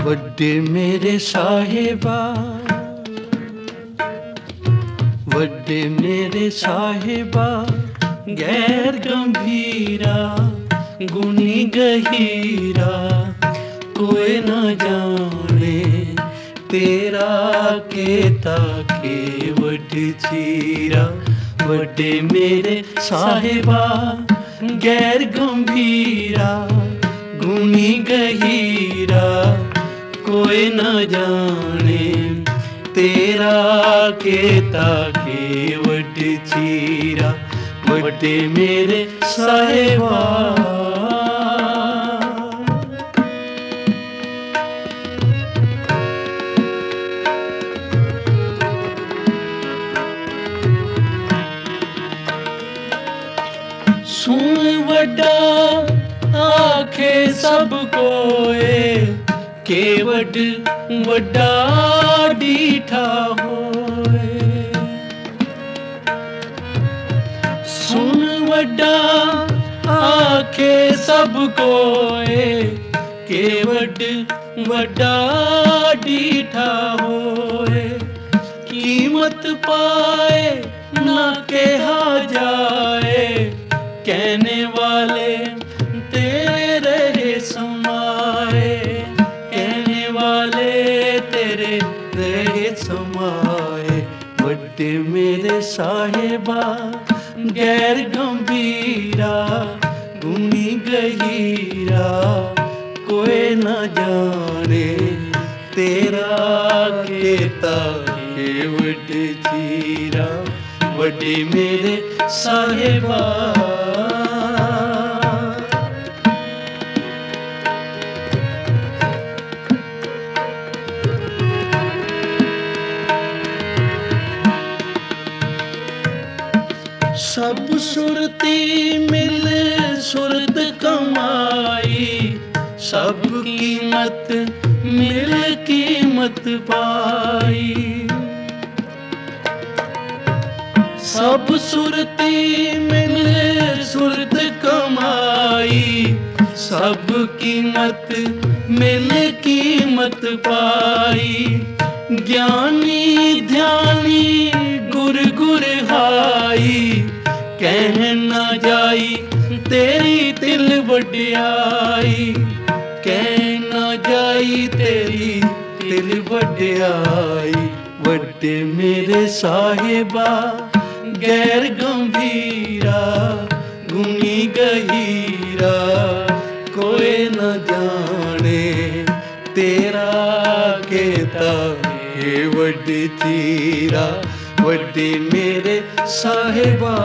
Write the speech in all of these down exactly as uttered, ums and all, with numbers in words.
वड्डे मेरे साहिबा, वड्डे मेरे साहिबा, गैर गंभीरा गुणी गहीरा, कोई न जाने तेरा केता के वड चीरा। वड्डे मेरे साहिबा, गैर गंभीरा गुणी गहीरा, कोई न जाने तेरा केता के वड चीरा। वड्डे मेरे साहिबा, सुन वड्डा आखे सब कोए, के वड वड्डा डीठा होए। सुन वड्डा आखे सब कोए, के वड वड्डा डीठा होए। कीमत पाए ना कहा जाए, कहने वाले तेरे रहे समाए, कहने वाले तेरे रहे समाए। वड्डे मेरे साहिबा, गैर गंभीरा गुणी गहीरा, कोई न जाने तेरा केता के वड चीरा। वड्डे मेरे साहिबा, सब सुरती मिल सुरत कमाई, सब कीमत मिल कीमत पाई। सब सुरती मिल सुरत कमाई, सब कीमत मिल कीमत पाई। ज्ञानी ध्यानी गुर गुर हाई, कह न जाई तेरी तिल वड्याई, कह न जाई तेरी तिल वड्याई। वड्डे मेरे साहिबा, गैर गंभीरा गुणी गहीरा, कोई न जाने तेरा केता के वड चीरा। वड्डे मेरे साहिबा,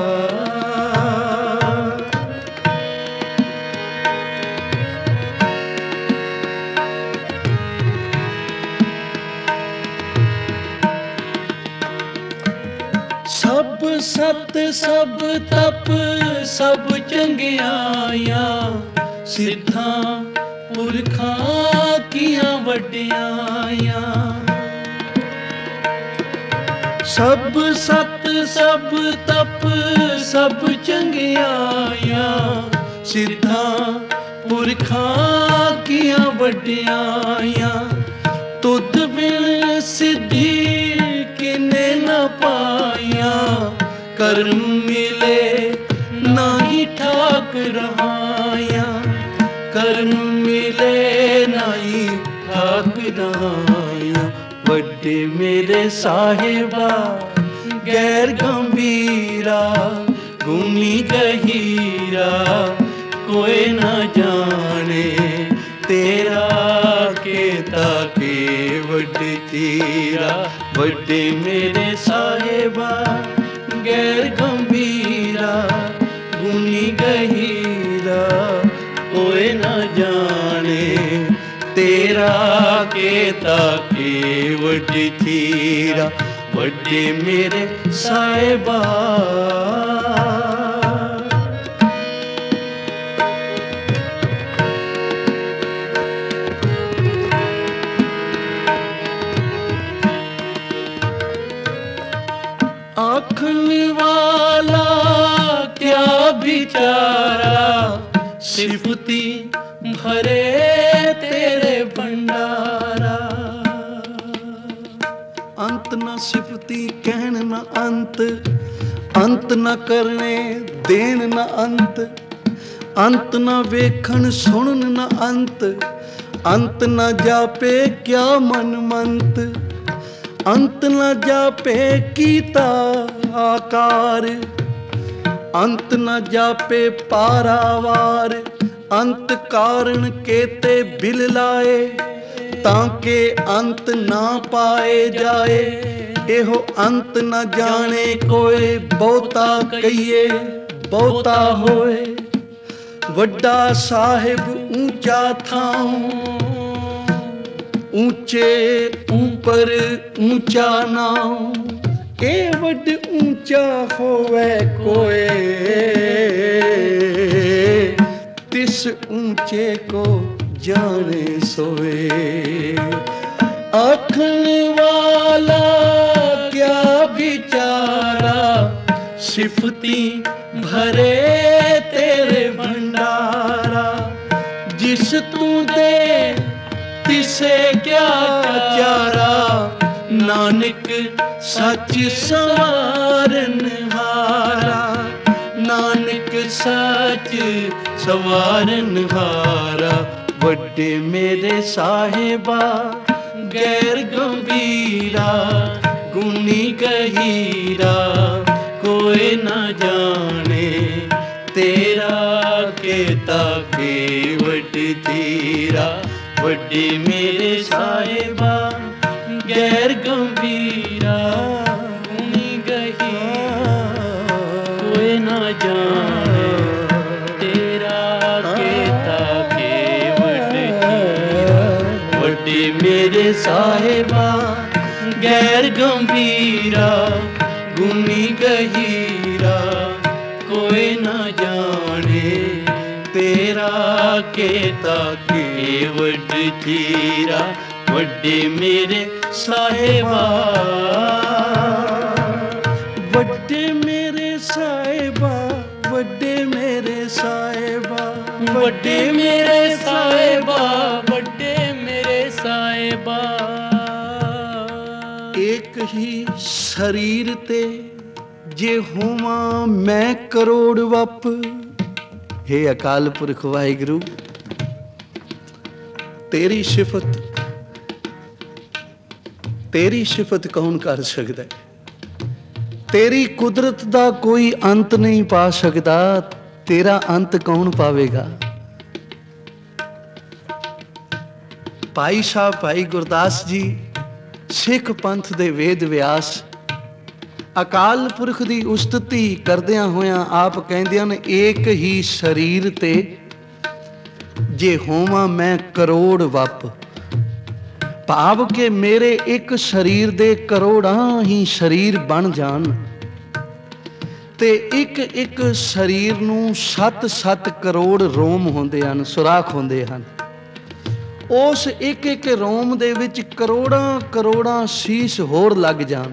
सब सत सब तप सब चंगियाया, सिद्धा पुरखा किया वड्याया। सब सत सब तप सब चंगियाया, सिद्धा पुरखा किया वड्याया। तुद बिन सिद्धि किने न पाया, कर्म मिले नाही ठाक रहाया, कर्म मिले नाही ठाक रहाया। वड्डे मेरे साहिबा, गैर गंभीरा गुणी गहीरा, कोई न जाने तेरा केता के वड चीरा। वड्डे मेरे साहिबा, गैर गंभीरा गुणी गहीरा, कोई न जाने तेरा केता के वड चीरा। वड्डे मेरे साहिबा, आँखने वाला क्या बिचारा, सिफती भरे तेरे भंडार। अनंत, अंत न करने देन न अंत, अंत न वेखन सुनन न अंत, अंत न जापे क्या मन मंत, अंत न जापे कीता आकार, अंत न जापे पारावार, अंत कारण केते बिल लाए, ताके अंत ना पाए जाए, एहो अंत न जाने कोई, बहुता कहिए बहुता होए, वड्डा साहिब ऊंचा थाऊं, ऊंचे ऊपर ऊंचा नाऊं, ए वड ऊंचा होवे कोए, तिस ऊंचे को जाने सोए। आखन वाला क्या बिचारा, सिफती भरे तेरे भंडारा, जिस तू दे तिसे क्या चारा, नानक सच सवारन हारा, नानक सच सवारन हारा। वड्डे मेरे साहिबा गैर गंभीरा, गुनी गहीरा, कोई न जाने तेरा केता के वड तीरा। वड्डे मेरे साहिबा गैर गंभीरा, गुनी गहीरा, कोई न जाने तेरा केता के वड तीरा। वड्डे मेरे साहिबा गैर गंभीरा, गुनी गहीरा, कोई न जाने तेरा केता के वड तीरा। वड्डे मेरे साहिबा, वड्डे मेरे साहिबा, वड्डे मेरे साहिबा, वड्डे मेरे साहिबा, वड्डे मेरे साहिबा। एक ही शरीर ते जे होवा मैं करोड़ वप। हे अकाल पुरख वाहिगुरु, तेरी सिफत तेरी सिफत कौन कर सकता है? तेरी कुदरत दा कोई अंत नहीं पा सकता, तेरा अंत कौन पावेगा? भाई साहब भाई गुरदास जी सिख पंथ दे वेद व्यास अकाल पुरख दी उस्तति करदियां होयां आप कहंदे ने, एक ही शरीर ते जे होवां मैं करोड़ वप। भाव के मेरे एक शरीर दे करोड़ां ही शरीर बन जान, ते एक एक शरीर नूं सत्त सत्त करोड़ रोम होंदे हन, सुराख होंदे हन। उस एक एक रोम दे विच करोड़ां करोड़ां शीश होर लग जान।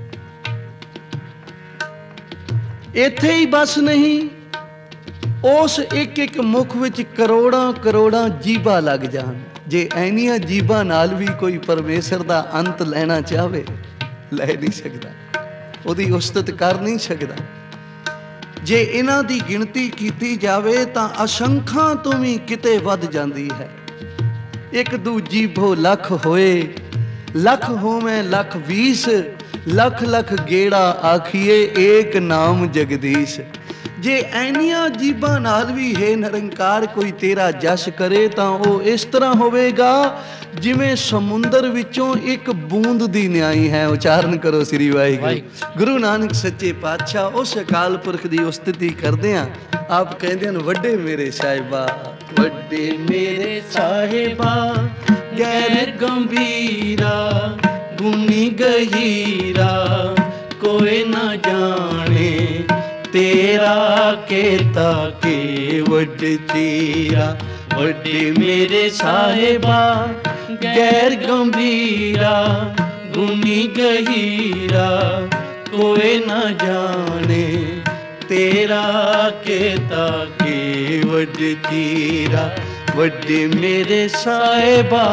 इत्थे ही बस नहीं, उस एक एक मुख विच करोड़ां करोड़ां जीभा लग जान। जे ऐनियां जीभा नाल भी कोई परमेश्वर दा अंत लेना चाहे, लै नहीं सकदा, उहदी उस्तत कर नहीं सकदा। जे इन्हां दी गिणती कीती जावे तां असंखां तो भी किते वध जांदी है। एक दू जीभो लख होए, लख होवे लख बीस, लख लख गेड़ा आखिए एक नाम जगदीश। जे ऐनियां जीबां नाल भी है निरंकार कोई तेरा जश करे तां ओह इस तरह होवेगा जिवें समुंदर विचों एक बूंद दी न्याई है। उचारण करो श्री वाहिगुरू। गुरु नानक सच्चे पातशाह उस अकाल पुरख दी उस्तति करदियां आप कहंदे हन, वड्डे मेरे साहिबा, वड्डे मेरे साहिबा गैर गंभीरा, गुनी गहीरा, कोई न जाने तेरा केता के वड तीरा। वड्डे मेरे साहिबा गैर गंभीरा, गुनी गहीरा, कोई न जाने तेरा केता के वड तीरा। वड्डे मेरे साहिबा,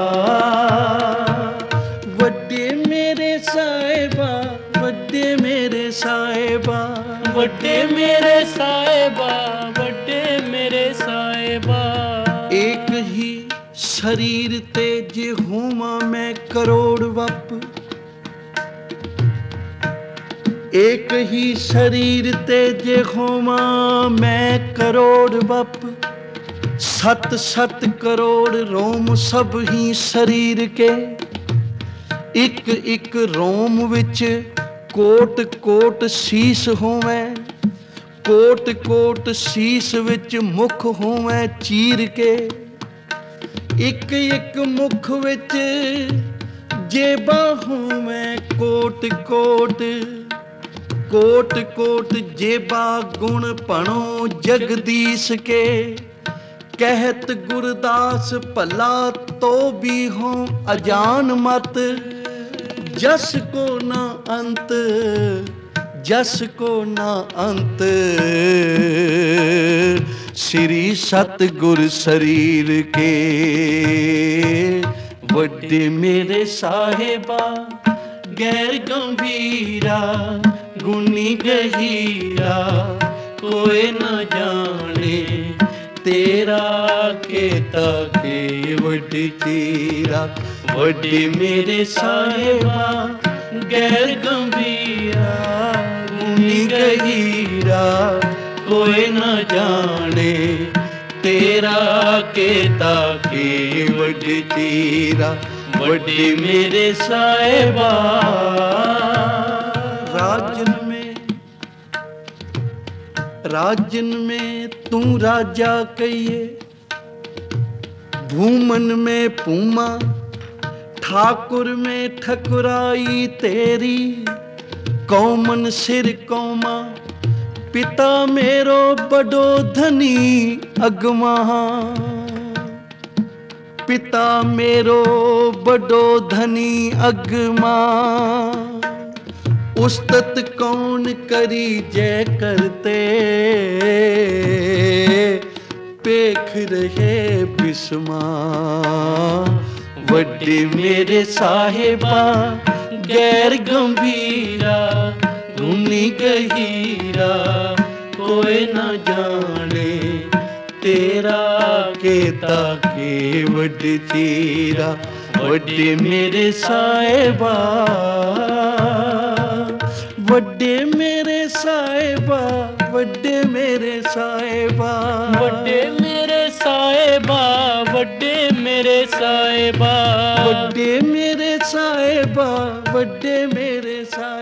वड्डे मेरे साहिबा, वड्डे मेरे ਵੱਡੇ ਮੇਰੇ ਸਾਹਿਬਾ, ਵੱਡੇ ਮੇਰੇ ਸਾਹਿਬਾ। ਏਕ ਹੀ ਸਰੀਰ ਤੇ ਜੇ ਹੋਵਾਂ ਮੈਂ ਕਰੋੜ ਵਪ, ਏਕ ਹੀ ਸਰੀਰ ਤੇ ਜੇ ਹੋਵਾਂ ਮੈਂ ਕਰੋੜ ਵਪ। ਸਤ ਸਤ ਕਰੋੜ ਰੋਮ ਸਭ ਹੀ ਸਰੀਰ ਕੇ, ਇੱਕ ਇੱਕ ਰੋਮ ਵਿੱਚ ਕੋਟ ਕੋਟ ਸੀਸ ਹੋਵੇਂ, ਕੋਟ ਕੋਟ ਸੀਸ ਵਿੱਚ ਮੁਖ ਹੋਵੇਂ ਚੀਰ ਕੇ। ਇੱਕ ਇੱਕ ਮੁਖ ਵਿੱਚ ਜੇਬਾਂ ਹੋਵੇਂ ਕੋਟ ਕੋਟ, ਕੋਟ ਕੋਟ ਜੇਬਾਂ ਗੁਣ ਭਣੋ ਜਗਦੀਸ਼ ਕੇ। ਕਹਿਤ ਗੁਰਦਾਸ ਭਲਾ ਤੋ ਵੀ ਹੋ ਅਜਾਨ ਮਤ, ਜਸ को ना अंत, जस को ना अंत। श्री सतगुर शरीर के वड्डे मेरे साहिबा, गैर गंभीरा गुनी गहीरा। कोई न जाने तेरा केता के वड्डी तेरा। वड्डे मेरे साहिबा, गैर गंभीरा गुनी गहीरा। कोई न जाने तेरा केता के वड्डी तेरा। वड्डे मेरे साहिबा। राजन में राजन में तू राजा कहिए, भूमन में पूमा, ठाकुर में ठकुराई तेरी। कौमन सिर कौमा, पिता मेरो बड़ो धनी अगमा। पिता मेरो बड़ो धनी अगमा। उस्तत कौन करी जय करते, पेख रहे बिस्मा। वड्डे मेरे साहिबा, गैर गंभीरा गुनी गहीरा। कोई न जाने तेरा केता के वड्डे तेरा। वड्डे मेरे साहिबा, वड्डे मेरे साहिबा, वड्डे मेरे साहिबा। ਵੱਡੇ ਮੇਰੇ ਸਾਹਿਬਾ, ਵੱਡੇ ਮੇਰੇ ਸਾਹਿਬਾ। वड्डे मेरे साहिबा, वड्डे मेरे साहिबा।